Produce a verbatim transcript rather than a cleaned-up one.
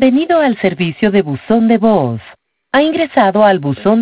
Bienvenido al servicio de buzón de voz. Ha ingresado al buzón